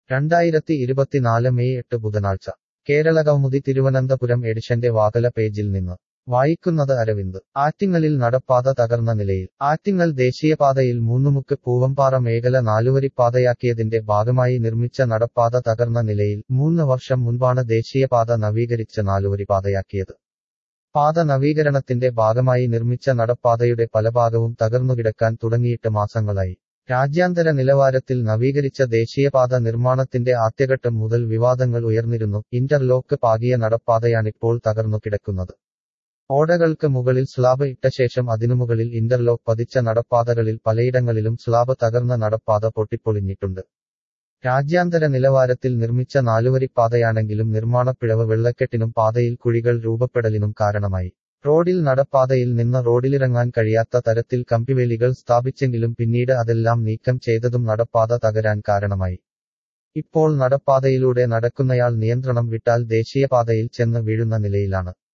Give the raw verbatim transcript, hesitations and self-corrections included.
രണ്ടായിരത്തി ഇരുപത്തിനാല് മെയ് എട്ട് ബുധനാഴ്ച കേരളകൗമുദി തിരുവനന്തപുരം എഡിഷന്റെ വാകല പേജിൽ നിന്ന് വായിക്കുന്നത് അരവിന്ദ്. ആറ്റിങ്ങലിൽ നടപ്പാത തകർന്ന നിലയിൽ. ആറ്റിങ്ങൽ ദേശീയപാതയിൽ മൂന്നുമുക്ക് പൂവമ്പാറ മേഖല നാലുവരിപ്പാതയാക്കിയതിന്റെ ഭാഗമായി നിർമ്മിച്ച നടപ്പാത തകർന്ന നിലയിൽ. മൂന്ന് വർഷം മുൻപാണ് ദേശീയപാത നവീകരിച്ച് നാലുവരിപ്പാതയാക്കിയത്. പാത നവീകരണത്തിന്റെ ഭാഗമായി നിർമ്മിച്ച നടപ്പാതയുടെ പലഭാഗവും തകർന്നുകിടക്കാൻ തുടങ്ങിയിട്ട് മാസങ്ങളായി. രാജ്യാന്തര നിലവാരത്തിൽ നവീകരിച്ച ദേശീയപാത നിർമ്മാണത്തിന്റെ ആദ്യഘട്ടം മുതൽ വിവാദങ്ങൾ ഉയർന്നിരുന്നു. ഇന്റർലോക്ക് പാകിയ നടപ്പാതയാണിപ്പോൾ തകർന്നു കിടക്കുന്നത്. ഓടകൾക്ക് മുകളിൽ സ്ലാബ് ഇട്ട ശേഷം അതിനുമുകളിൽ ഇന്റർലോക്ക് പതിച്ച നടപ്പാതകളിൽ പലയിടങ്ങളിലും സ്ലാബ് തകർന്ന നടപ്പാത പൊട്ടിപ്പൊളിഞ്ഞിട്ടുണ്ട്. രാജ്യാന്തര നിലവാരത്തിൽ നിർമ്മിച്ച നാലുവരിപ്പാതയാണെങ്കിലും നിർമ്മാണപ്പിഴവ് വെള്ളക്കെട്ടിനും പാതയിൽ കുഴികൾ രൂപപ്പെടലിനും കാരണമായി. റോഡിൽ നടപ്പാതയിൽ നിന്ന് റോഡിലിറങ്ങാൻ കഴിയാത്ത തരത്തിൽ കമ്പിവേലികൾ സ്ഥാപിച്ചെങ്കിലും പിന്നീട് അതെല്ലാം നീക്കം ചെയ്തതും നടപ്പാത തകരാൻ കാരണമായി. ഇപ്പോൾ നടപ്പാതയിലൂടെ നടക്കുന്നയാൾ നിയന്ത്രണം വിട്ടാൽ ദേശീയപാതയിൽ ചെന്ന് വീഴുന്ന നിലയിലാണ്.